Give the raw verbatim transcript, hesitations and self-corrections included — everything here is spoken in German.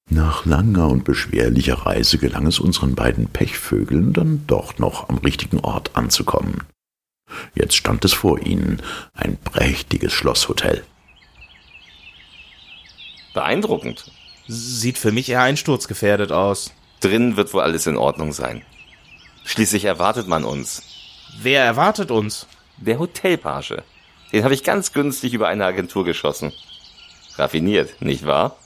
Nach langer und beschwerlicher Reise gelang es unseren beiden Pechvögeln dann doch noch am richtigen Ort anzukommen. Jetzt stand es vor ihnen, ein prächtiges Schlosshotel. Beeindruckend. Sieht für mich eher einsturzgefährdet aus. Drinnen wird wohl alles in Ordnung sein. Schließlich erwartet man uns. Wer erwartet uns? Der Hotelpage. Den habe ich ganz günstig über eine Agentur geschossen. Raffiniert, nicht wahr?